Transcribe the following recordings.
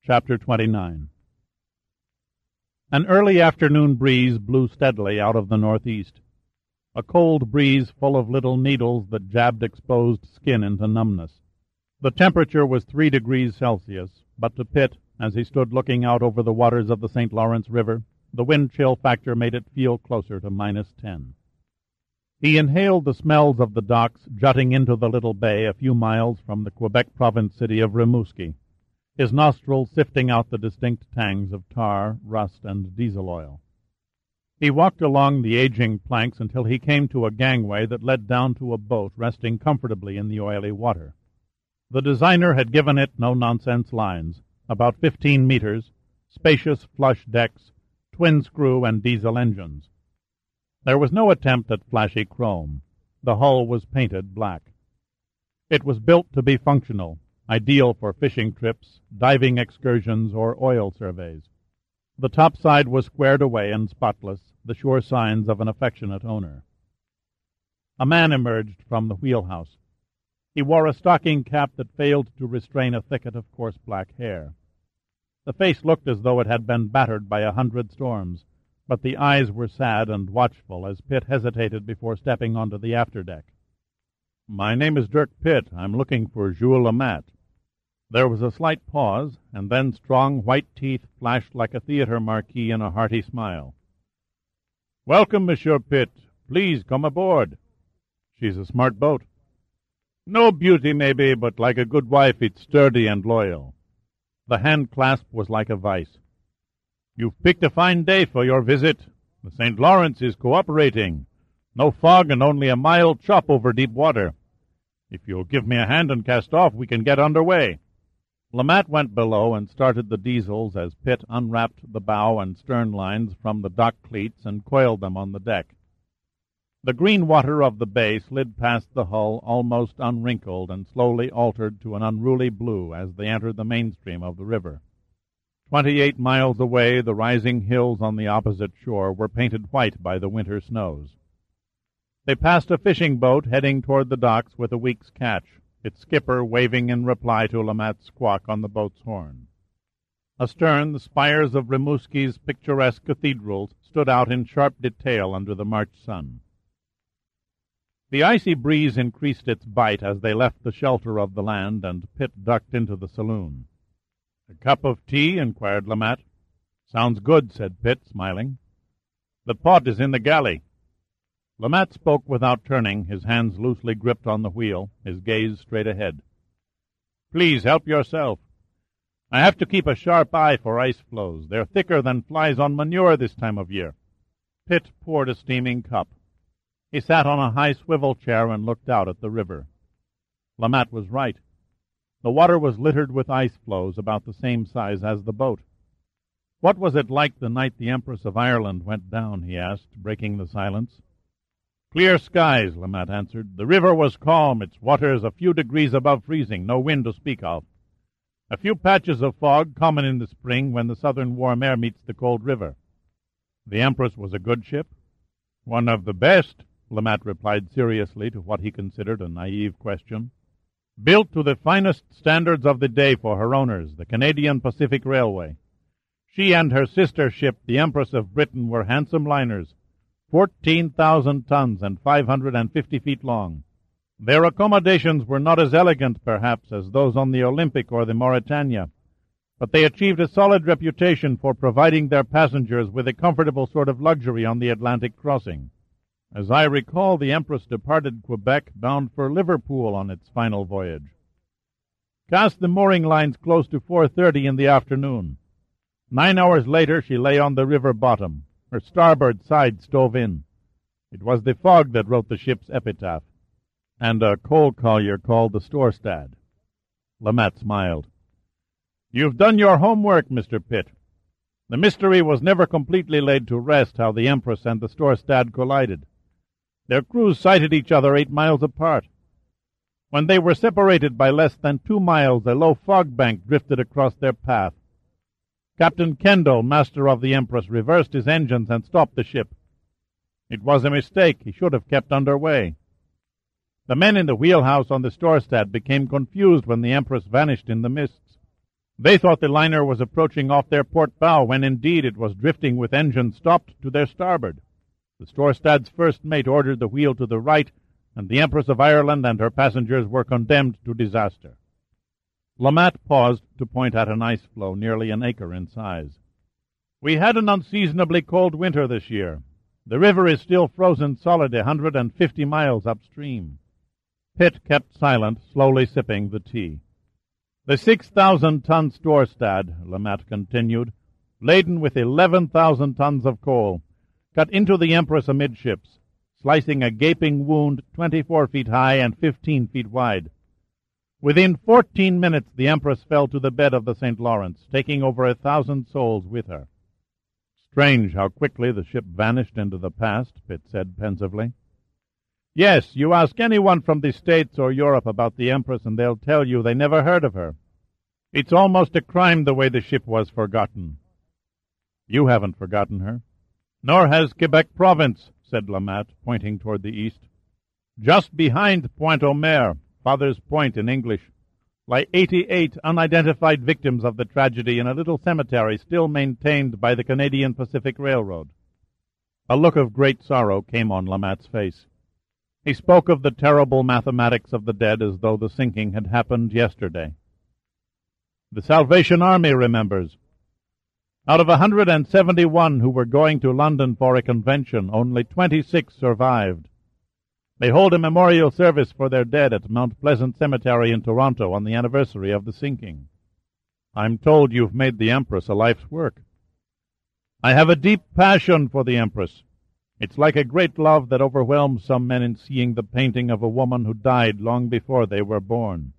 Chapter 29. An early afternoon breeze blew steadily out of the northeast, a cold breeze full of little needles that jabbed exposed skin into numbness. The temperature was 3 degrees Celsius, but to Pitt, as he stood looking out over the waters of the St. Lawrence River, the wind chill factor made it feel closer to -10. He inhaled the smells of the docks jutting into the little bay a few miles from the Quebec province city of Rimouski, his nostrils sifting out the distinct tangs of tar, rust, and diesel oil. He walked along the aging planks until he came to a gangway that led down to a boat resting comfortably in the oily water. The designer had given it no-nonsense lines, about 15 meters, spacious flush decks, twin-screw and diesel engines. There was no attempt at flashy chrome. The hull was painted black. It was built to be functional, ideal for fishing trips, diving excursions, or oil surveys. The topside was squared away and spotless, the sure signs of an affectionate owner. A man emerged from the wheelhouse. He wore a stocking cap that failed to restrain a thicket of coarse black hair. The face looked as though it had been battered by 100 storms, but the eyes were sad and watchful as Pitt hesitated before stepping onto the afterdeck. "My name is Dirk Pitt. I'm looking for Jules Lamat." There was a slight pause, and then strong white teeth flashed like a theater marquee in a hearty smile. "Welcome, Monsieur Pitt. Please come aboard." "She's a smart boat." "No beauty, maybe, but like a good wife, it's sturdy and loyal." The hand clasp was like a vice. "You've picked a fine day for your visit. The St. Lawrence is cooperating. No fog and only a mild chop over deep water. If you'll give me a hand and cast off, we can get under way." Lamat went below and started the diesels as Pitt unwrapped the bow and stern lines from the dock cleats and coiled them on the deck. The green water of the bay slid past the hull almost unwrinkled and slowly altered to an unruly blue as they entered the mainstream of the river. 28 miles away, the rising hills on the opposite shore were painted white by the winter snows. They passed a fishing boat heading toward the docks with a week's catch, its skipper waving in reply to Lamat's squawk on the boat's horn. Astern, the spires of Rimouski's picturesque cathedrals stood out in sharp detail under the March sun. The icy breeze increased its bite as they left the shelter of the land, and Pitt ducked into the saloon. "A cup of tea?" inquired Lamat. "Sounds good," said Pitt, smiling. "The pot is in the galley." Lamat spoke without turning, his hands loosely gripped on the wheel, his gaze straight ahead. "Please help yourself. I have to keep a sharp eye for ice floes. They're thicker than flies on manure this time of year." Pitt poured a steaming cup. He sat on a high swivel chair and looked out at the river. Lamat was right. The water was littered with ice floes about the same size as the boat. "What was it like the night the Empress of Ireland went down?" he asked, breaking the silence. "Clear skies," Lamat answered. "The river was calm, its waters a few degrees above freezing, no wind to speak of. A few patches of fog common in the spring when the southern warm air meets the cold river." "The Empress was a good ship?" "One of the best," Lamat replied seriously to what he considered a naive question. "Built to the finest standards of the day for her owners, the Canadian Pacific Railway. She and her sister ship, the Empress of Britain, were handsome liners, 14,000 tons and 550 feet long. Their accommodations were not as elegant, perhaps, as those on the Olympic or the Mauretania, but they achieved a solid reputation for providing their passengers with a comfortable sort of luxury on the Atlantic crossing. As I recall, the Empress departed Quebec bound for Liverpool on its final voyage. Cast the mooring lines close to 4:30 in the afternoon. 9 hours later she lay on the river bottom, her starboard side stove in. It was the fog that wrote the ship's epitaph, and a coal collier called the Storstad. Lamat smiled. "You've done your homework, Mr. Pitt. The mystery was never completely laid to rest how the Empress and the Storstad collided. Their crews sighted each other 8 miles apart. When they were separated by less than 2 miles, a low fog bank drifted across their path. Captain Kendall, master of the Empress, reversed his engines and stopped the ship. It was a mistake. He should have kept under way. The men in the wheelhouse on the Storstad became confused when the Empress vanished in the mists. They thought the liner was approaching off their port bow, when indeed it was drifting with engine stopped to their starboard. The Storstad's first mate ordered the wheel to the right, and the Empress of Ireland and her passengers were condemned to disaster. Lamat paused to point at an ice floe nearly an acre in size. We had an unseasonably cold winter this year. The river is still frozen solid 150 miles upstream. Pitt kept silent, slowly sipping the tea. The 6,000-ton Storstad, Lamat continued, laden with 11,000 tons of coal, cut into the Empress amidships, slicing a gaping wound 24 feet high and 15 feet wide. Within 14 minutes the Empress fell to the bed of the St. Lawrence, taking over 1,000 souls with her. Strange how quickly the ship vanished into the past, Pitt said pensively. Yes, you ask anyone from the States or Europe about the Empress and they'll tell you they never heard of her. It's almost a crime the way the ship was forgotten. You haven't forgotten her. Nor has Quebec province, said Lamat, pointing toward the east. Just behind Pointe-aux-Mers, Father's Point in English, lie 88 unidentified victims of the tragedy in a little cemetery still maintained by the Canadian Pacific Railroad. A look of great sorrow came on Lamat's face. He spoke of the terrible mathematics of the dead as though the sinking had happened yesterday. The Salvation Army remembers. Out of 171 who were going to London for a convention, only 26 survived. They hold a memorial service for their dead at Mount Pleasant Cemetery in Toronto on the anniversary of the sinking. I'm told you've made the Empress a life's work. I have a deep passion for the Empress. It's like a great love that overwhelms some men in seeing the painting of a woman who died long before they were born.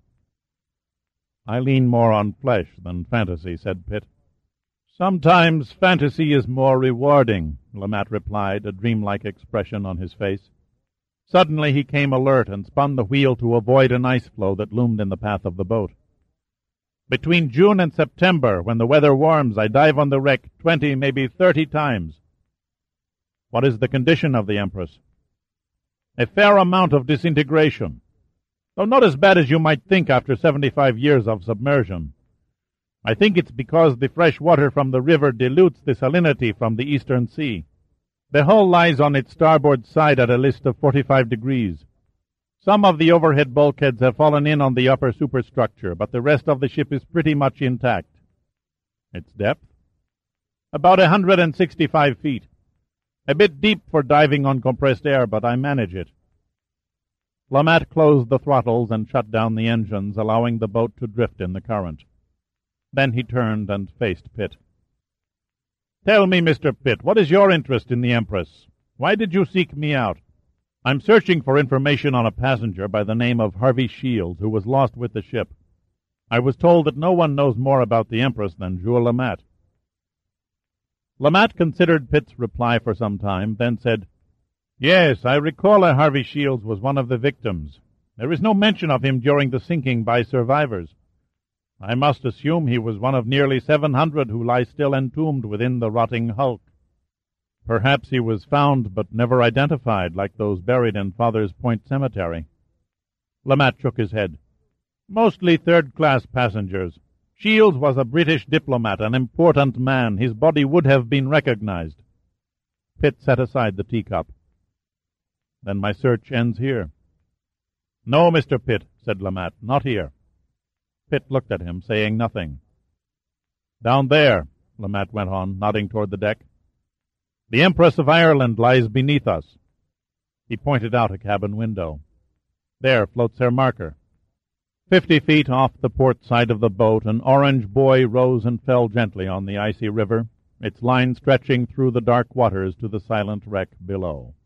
I lean more on flesh than fantasy, said Pitt. Sometimes fantasy is more rewarding, Lamat replied, a dreamlike expression on his face. Suddenly he came alert and spun the wheel to avoid an ice floe that loomed in the path of the boat. Between June and September, when the weather warms, I dive on the wreck 20, maybe 30 times. What is the condition of the Empress? A fair amount of disintegration, though not as bad as you might think after 75 years of submersion. I think it's because the fresh water from the river dilutes the salinity from the eastern sea. The hull lies on its starboard side at a list of 45 degrees. Some of the overhead bulkheads have fallen in on the upper superstructure, but the rest of the ship is pretty much intact. Its depth? About 165 feet. A bit deep for diving on compressed air, but I manage it. Lamat closed the throttles and shut down the engines, allowing the boat to drift in the current. Then he turned and faced Pitt. Tell me, Mr. Pitt, what is your interest in the Empress? Why did you seek me out? I'm searching for information on a passenger by the name of Harvey Shields, who was lost with the ship. I was told that no one knows more about the Empress than Jules Lamat. Lamat considered Pitt's reply for some time, then said, Yes, I recall Harvey Shields was one of the victims. There is no mention of him during the sinking by survivors. I must assume he was one of nearly 700 who lie still entombed within the rotting hulk. Perhaps he was found but never identified, like those buried in Father's Point Cemetery. Lamat shook his head. Mostly third-class passengers. Shields was a British diplomat, an important man. His body would have been recognized. Pitt set aside the teacup. Then my search ends here. No, Mr. Pitt, said Lamat, not here. Pitt looked at him, saying nothing. Down there, Lamat went on, nodding toward the deck. The Empress of Ireland lies beneath us. He pointed out a cabin window. There floats her marker. 50 feet off the port side of the boat, an orange buoy rose and fell gently on the icy river, its line stretching through the dark waters to the silent wreck below.